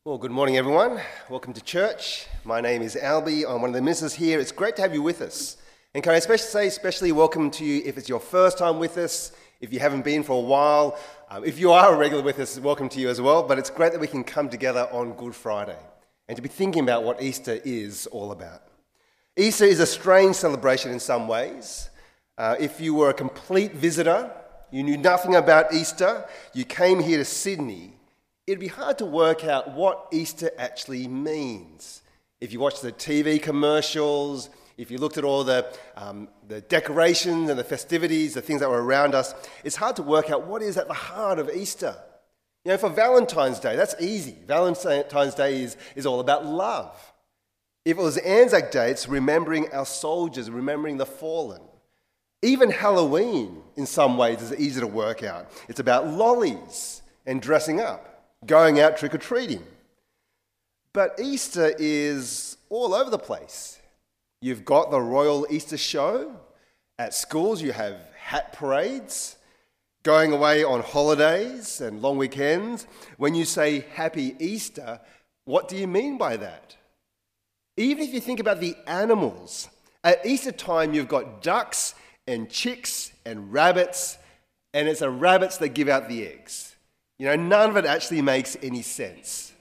Well, good morning, everyone. Welcome to church. My name is Albie. I'm one of the ministers here. It's great to have you with us. And can I especially welcome to you if it's your first time with us, if you haven't been for a while. If you are a regular with us, welcome to you as well. But it's great that we can come together on Good Friday and to be thinking about what Easter is all about. Easter is a strange celebration in some ways. If you were a complete visitor, you knew nothing about Easter, you came here to Sydney, it'd be hard to work out what Easter actually means. If you watch the TV commercials, if you looked at all the decorations and the festivities, the things that were around us, it's hard to work out what is at the heart of Easter. You know, for Valentine's Day, that's easy. Valentine's Day is all about love. If it was Anzac Day, it's remembering our soldiers, remembering the fallen. Even Halloween, in some ways, is easy to work out. It's about lollies and dressing up, going out trick-or-treating. But Easter is all over the place. You've got the Royal Easter Show. At schools, you have hat parades, going away on holidays and long weekends. When you say Happy Easter, what do you mean by that? Even if you think about the animals, at Easter time, you've got ducks and chicks and rabbits, and it's the rabbits that give out the eggs. You know, none of it actually makes any sense.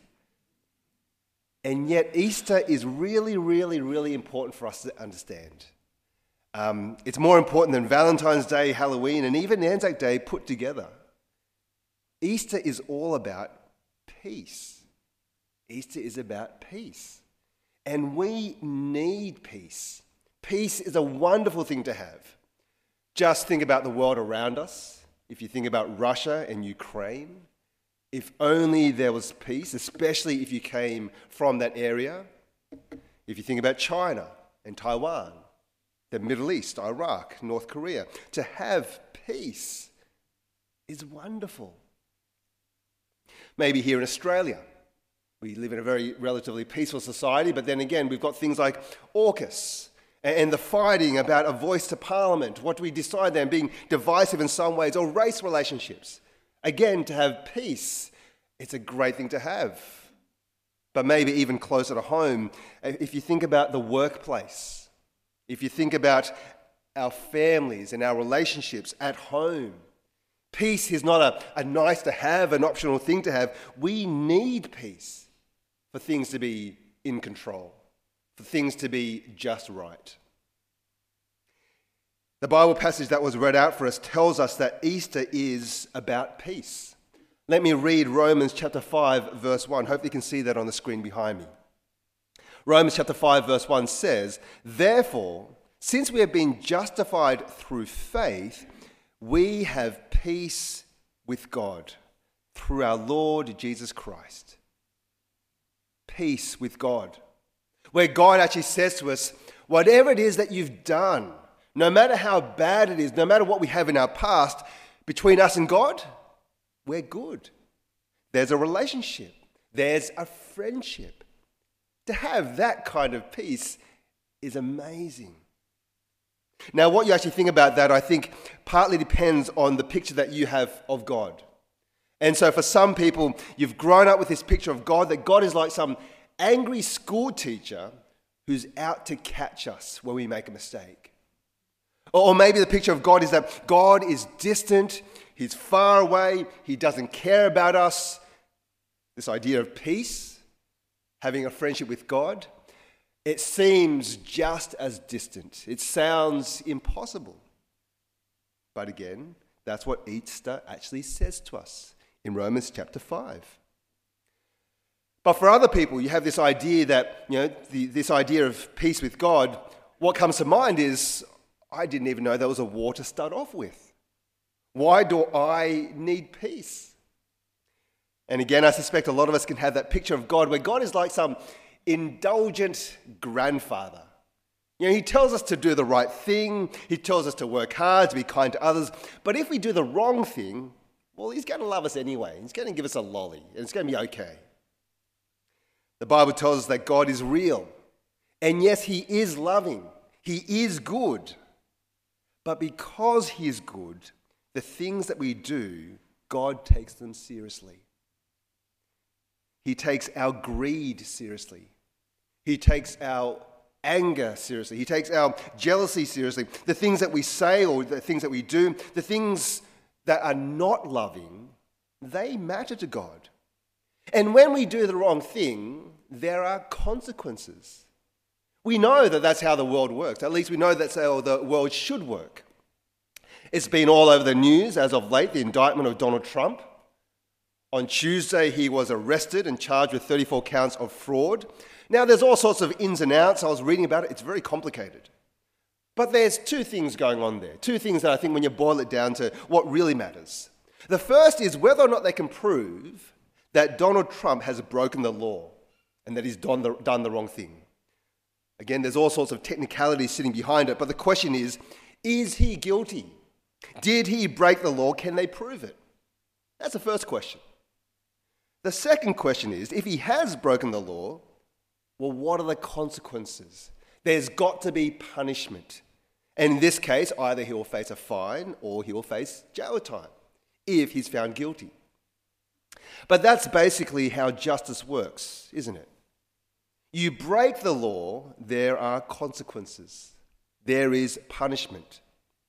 And yet Easter is really, really, really important for us to understand. It's more important than Valentine's Day, Halloween, and even Anzac Day put together. Easter is all about peace. Easter is about peace. And we need peace. Peace is a wonderful thing to have. Just think about the world around us. If you think about Russia and Ukraine, if only there was peace, especially if you came from that area. If you think about China and Taiwan, the Middle East, Iraq, North Korea, to have peace is wonderful. Maybe here in Australia, we live in a very relatively peaceful society, but then again, we've got things like AUKUS and the fighting about a voice to Parliament. What do we decide then? Being divisive in some ways, or race relationships. Again, to have peace, it's a great thing to have. But maybe even closer to home, if you think about the workplace, if you think about our families and our relationships at home, peace is not a nice to have, an optional thing to have. We need peace for things to be in control, for things to be just right. The Bible passage that was read out for us tells us that Easter is about peace. Let me read Romans chapter 5, verse 1. Hopefully you can see that on the screen behind me. Romans chapter 5, verse 1 says, "Therefore, since we have been justified through faith, we have peace with God through our Lord Jesus Christ." Peace with God. Where God actually says to us, whatever it is that you've done, no matter how bad it is, no matter what we have in our past, between us and God, we're good. There's a relationship. There's a friendship. To have that kind of peace is amazing. Now, what you actually think about that, I think, partly depends on the picture that you have of God. And so for some people, you've grown up with this picture of God, that God is like some angry school teacher who's out to catch us when we make a mistake. Or maybe the picture of God is that God is distant, he's far away, he doesn't care about us. This idea of peace, having a friendship with God, it seems just as distant. It sounds impossible. But again, that's what Easter actually says to us in Romans chapter 5. But for other people, you have this idea that, this idea of peace with God, what comes to mind is, I didn't even know there was a war to start off with. Why do I need peace? And again, I suspect a lot of us can have that picture of God where God is like some indulgent grandfather. He tells us to do the right thing. He tells us to work hard, to be kind to others. But if we do the wrong thing, well, he's going to love us anyway. He's going to give us a lolly, and it's going to be okay. The Bible tells us that God is real. And yes, he is loving. He is good. But because he is good, the things that we do, God takes them seriously. He takes our greed seriously. He takes our anger seriously. He takes our jealousy seriously. The things that we say or the things that we do, the things that are not loving, they matter to God. And when we do the wrong thing, there are consequences. We know that that's how the world works. At least we know that's how the world should work. It's been all over the news as of late, the indictment of Donald Trump. On Tuesday, he was arrested and charged with 34 counts of fraud. Now, there's all sorts of ins and outs. I was reading about it. It's very complicated. But there's two things going on there. Two things that I think when you boil it down to what really matters. The first is whether or not they can prove that Donald Trump has broken the law and that he's done the wrong thing. Again, there's all sorts of technicalities sitting behind it. But the question is he guilty? Did he break the law? Can they prove it? That's the first question. The second question is, if he has broken the law, well, what are the consequences? There's got to be punishment. And in this case, either he will face a fine or he will face jail time if he's found guilty. But that's basically how justice works, isn't it? You break the law, there are consequences. There is punishment.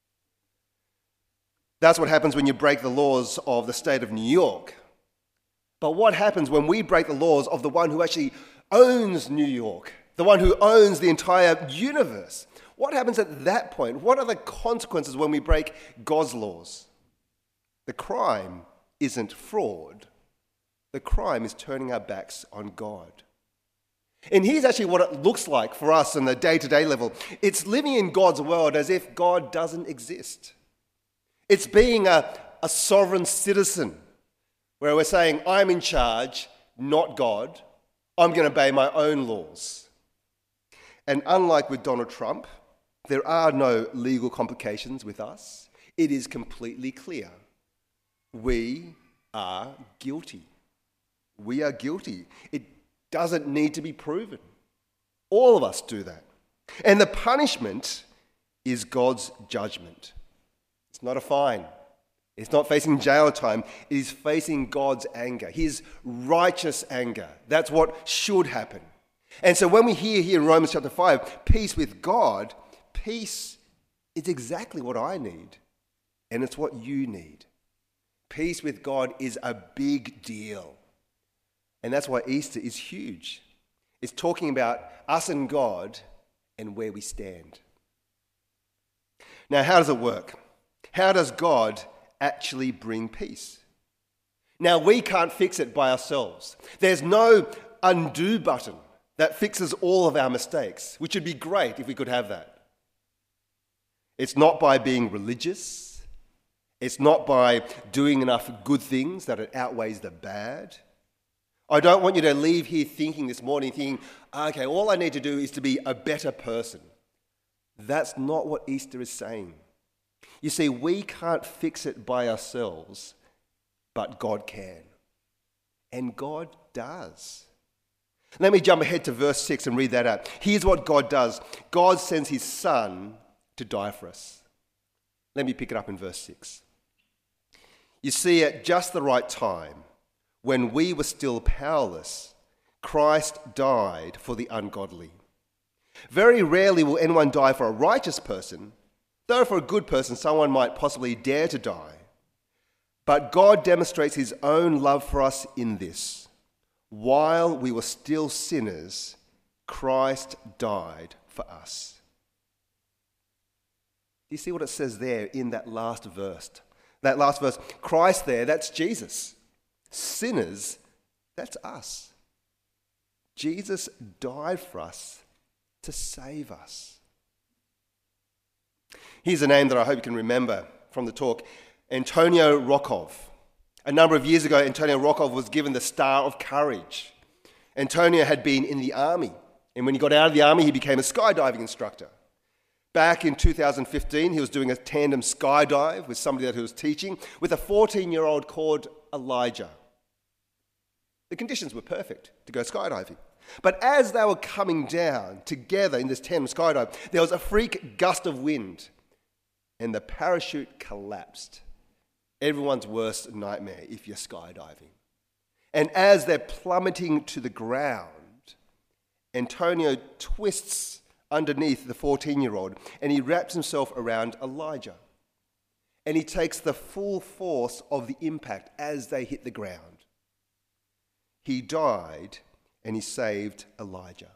That's what happens when you break the laws of the state of New York. But what happens when we break the laws of the one who actually owns New York, the one who owns the entire universe? What happens at that point? What are the consequences when we break God's laws? The crime isn't fraud. The crime is turning our backs on God. And here's actually what it looks like for us on the day-to-day level. It's living in God's world as if God doesn't exist. It's being a sovereign citizen, where we're saying, I'm in charge, not God. I'm going to obey my own laws. And unlike with Donald Trump, there are no legal complications with us. It is completely clear. We are guilty. We are guilty. It doesn't need to be proven. All of us do that. And the punishment is God's judgment. It's not a fine. It's not facing jail time. It is facing God's anger, his righteous anger. That's what should happen. And so when we hear here in Romans chapter 5, peace with God, peace is exactly what I need. And it's what you need. Peace with God is a big deal. And that's why Easter is huge. It's talking about us and God and where we stand. Now, how does it work? How does God actually bring peace? Now, we can't fix it by ourselves. There's no undo button that fixes all of our mistakes, which would be great if we could have that. It's not by being religious. It's not by doing enough good things that it outweighs the bad. I don't want you to leave here this morning thinking, okay, all I need to do is to be a better person. That's not what Easter is saying. You see, we can't fix it by ourselves, but God can. And God does. Let me jump ahead to verse 6 and read that out. Here's what God does. God sends his Son to die for us. Let me pick it up in verse 6. You see, at just the right time, when we were still powerless, Christ died for the ungodly. Very rarely will anyone die for a righteous person, though for a good person someone might possibly dare to die. But God demonstrates his own love for us in this. While we were still sinners, Christ died for us. Do you see what it says there in that last verse? That last verse, Christ there, that's Jesus. Sinners, that's us. Jesus died for us to save us. Here's a name that I hope you can remember from the talk, Antonio Rokov. A number of years ago, Antonio Rokov was given the Star of Courage. Antonio had been in the army, and when he got out of the army, he became a skydiving instructor. Back in 2015, he was doing a tandem skydive with somebody that he was teaching, with a 14-year-old called Elijah. The conditions were perfect to go skydiving. But as they were coming down together in this tandem skydive, there was a freak gust of wind, and the parachute collapsed. Everyone's worst nightmare if you're skydiving. And as they're plummeting to the ground, Antonio twists underneath the 14-year-old and he wraps himself around Elijah. And he takes the full force of the impact as they hit the ground. He died and he saved Elijah.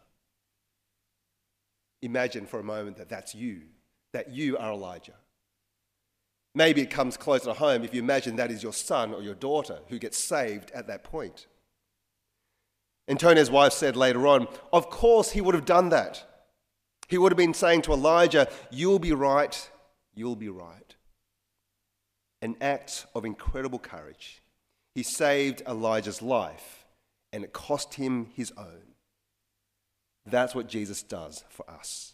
Imagine for a moment that you are Elijah. Maybe it comes closer to home if you imagine that is your son or your daughter who gets saved at that point. Antonio's wife said later on, of course he would have done that. He would have been saying to Elijah, you'll be right, you'll be right. An act of incredible courage. He saved Elijah's life and it cost him his own. That's what Jesus does for us.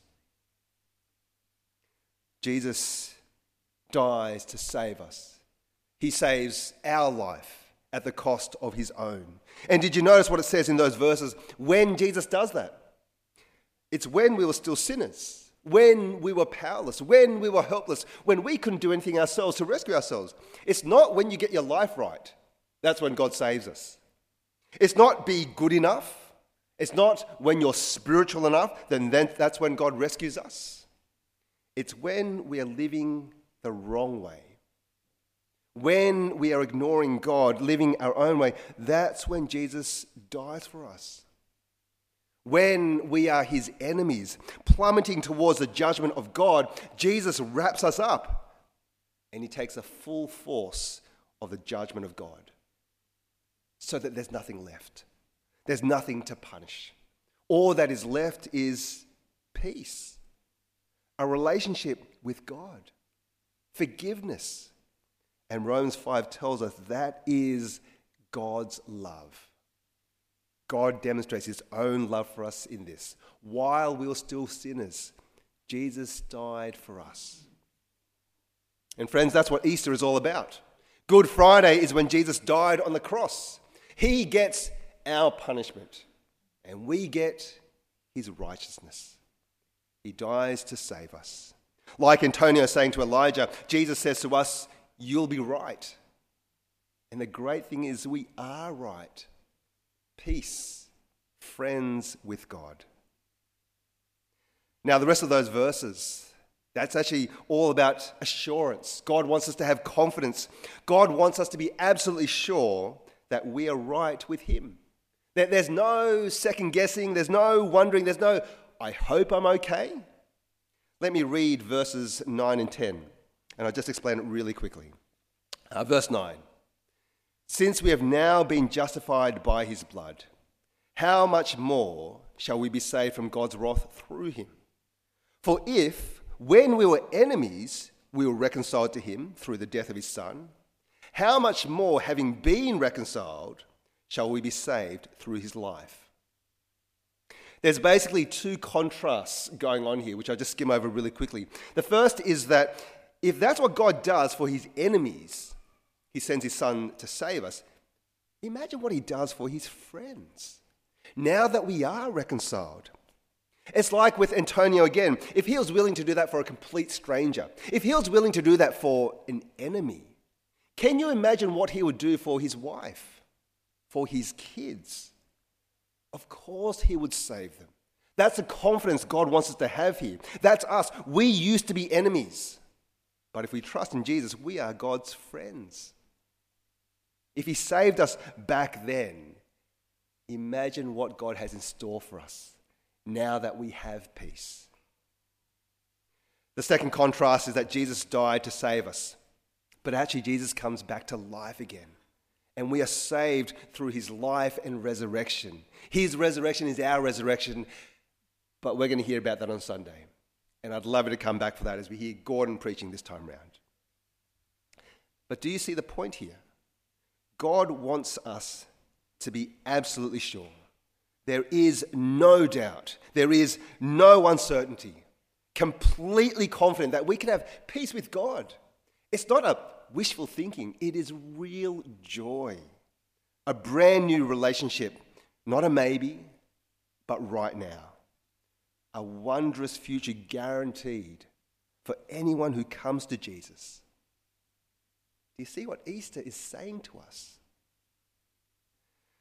Jesus dies to save us. He saves our life at the cost of his own. And did you notice what it says in those verses when Jesus does that? It's when we were still sinners, when we were powerless, when we were helpless, when we couldn't do anything ourselves to rescue ourselves. It's not when you get your life right. That's when God saves us. It's not be good enough. It's not when you're spiritual enough, then that's when God rescues us. It's when we are living the wrong way. When we are ignoring God, living our own way, that's when Jesus dies for us. When we are his enemies, plummeting towards the judgment of God, Jesus wraps us up and he takes the full force of the judgment of God so that there's nothing left. There's nothing to punish. All that is left is peace, a relationship with God, forgiveness. And Romans 5 tells us that is God's love. God demonstrates his own love for us in this. While we were still sinners, Jesus died for us. And friends, that's what Easter is all about. Good Friday is when Jesus died on the cross. He gets our punishment and we get his righteousness. He dies to save us. Like Antonio saying to Elijah, Jesus says to us, you'll be right. And the great thing is we are right. Peace, friends with God. Now the rest of those verses, that's actually all about assurance. God wants us to have confidence. God wants us to be absolutely sure that we are right with him. That there's no second guessing, there's no wondering, there's no, I hope I'm okay. Let me read verses 9 and 10, and I'll just explain it really quickly. Verse 9. Since we have now been justified by his blood, how much more shall we be saved from God's wrath through him? For if, when we were enemies, we were reconciled to him through the death of his son, how much more, having been reconciled, shall we be saved through his life? There's basically two contrasts going on here, which I'll just skim over really quickly. The first is that if that's what God does for his enemies, he sends his son to save us, imagine what he does for his friends. Now that we are reconciled. It's like with Antonio again. If he was willing to do that for a complete stranger, if he was willing to do that for an enemy, can you imagine what he would do for his wife, for his kids? Of course he would save them. That's the confidence God wants us to have here. That's us. We used to be enemies. But if we trust in Jesus, we are God's friends. If he saved us back then, imagine what God has in store for us now that we have peace. The second contrast is that Jesus died to save us. But actually, Jesus comes back to life again. And we are saved through his life and resurrection. His resurrection is our resurrection. But we're going to hear about that on Sunday. And I'd love you to come back for that as we hear Gordon preaching this time round. But do you see the point here? God wants us to be absolutely sure. There is no doubt. There is no uncertainty. Completely confident that we can have peace with God. It's not a wishful thinking. It is real joy. A brand new relationship. Not a maybe, but right now. A wondrous future guaranteed for anyone who comes to Jesus. Do you see what Easter is saying to us?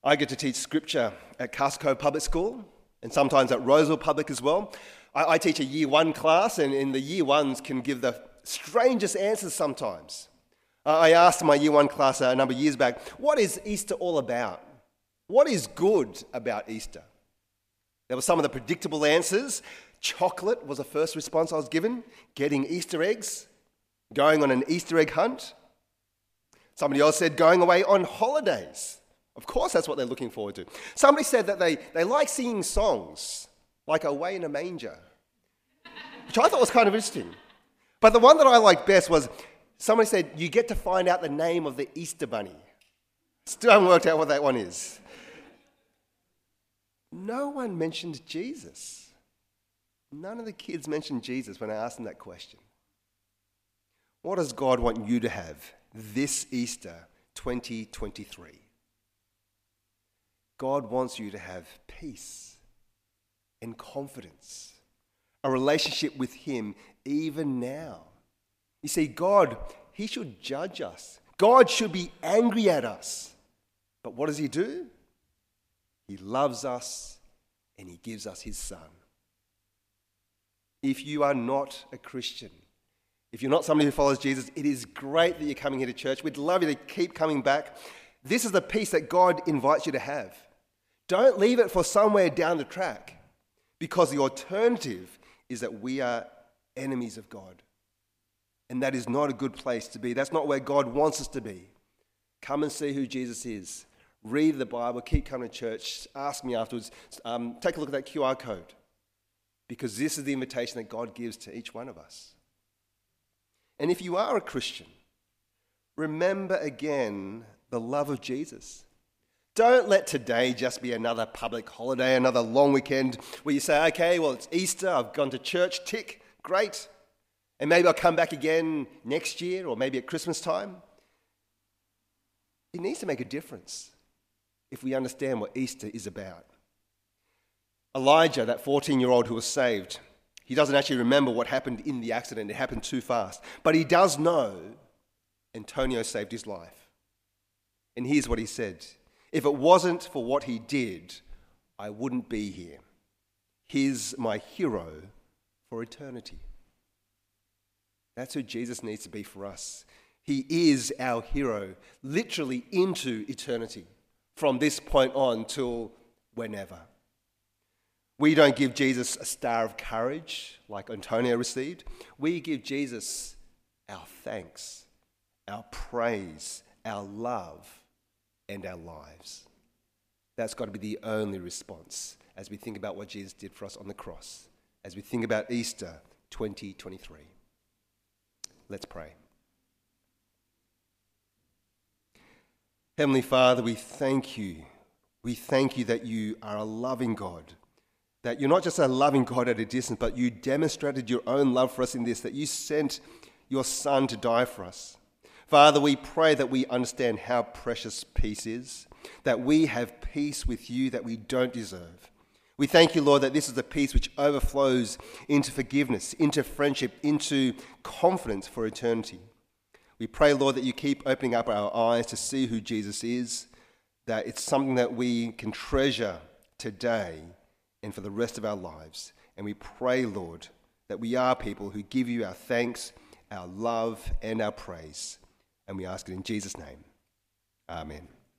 I get to teach scripture at Castle Cove Public School and sometimes at Roseville Public as well. I teach a year one class, and in the year ones can give the strangest answers sometimes. I asked my year one class a number of years back, what is Easter all about? What is good about Easter? There were some of the predictable answers. Chocolate was the first response I was given. Getting Easter eggs. Going on an Easter egg hunt. Somebody else said going away on holidays. Of course, that's what they're looking forward to. Somebody said that they like singing songs, like Away in a Manger, which I thought was kind of interesting. But the one that I liked best was somebody said, you get to find out the name of the Easter Bunny. Still haven't worked out what that one is. No one mentioned Jesus. None of the kids mentioned Jesus when I asked them that question. What does God want you to have this Easter 2023? God wants you to have peace and confidence, a relationship with Him even now. You see, God, He should judge us. God should be angry at us. But what does He do? He loves us and He gives us His Son. If you are not a Christian, if you're not somebody who follows Jesus, it is great that you're coming here to church. We'd love you to keep coming back. This is the peace that God invites you to have. Don't leave it for somewhere down the track, because the alternative is that we are enemies of God. And that is not a good place to be. That's not where God wants us to be. Come and see who Jesus is. Read the Bible, keep coming to church, ask me afterwards. Take a look at that QR code, because this is the invitation that God gives to each one of us. And if you are a Christian, remember again the love of Jesus. Don't let today just be another public holiday, another long weekend where you say, okay, well, it's Easter, I've gone to church, tick, great. And maybe I'll come back again next year or maybe at Christmas time. It needs to make a difference if we understand what Easter is about. Elijah, that 14-year-old who was saved, he doesn't actually remember what happened in the accident. It happened too fast. But he does know Antonio saved his life. And here's what he said. If it wasn't for what he did, I wouldn't be here. He's my hero for eternity. That's who Jesus needs to be for us. He is our hero, literally into eternity, from this point on till whenever. We don't give Jesus a star of courage like Antonio received. We give Jesus our thanks, our praise, our love, and our lives. That's got to be the only response as we think about what Jesus did for us on the cross, as we think about Easter 2023. Let's pray. Heavenly Father, we thank you. We thank you that you are a loving God, that you're not just a loving God at a distance, but you demonstrated your own love for us in this, that you sent your Son to die for us. Father, we pray that we understand how precious peace is, that we have peace with you that we don't deserve. We thank you, Lord, that this is a peace which overflows into forgiveness, into friendship, into confidence for eternity. We pray, Lord, that you keep opening up our eyes to see who Jesus is, that it's something that we can treasure today and for the rest of our lives. And we pray, Lord, that we are people who give you our thanks, our love, and our praise. And we ask it in Jesus' name. Amen.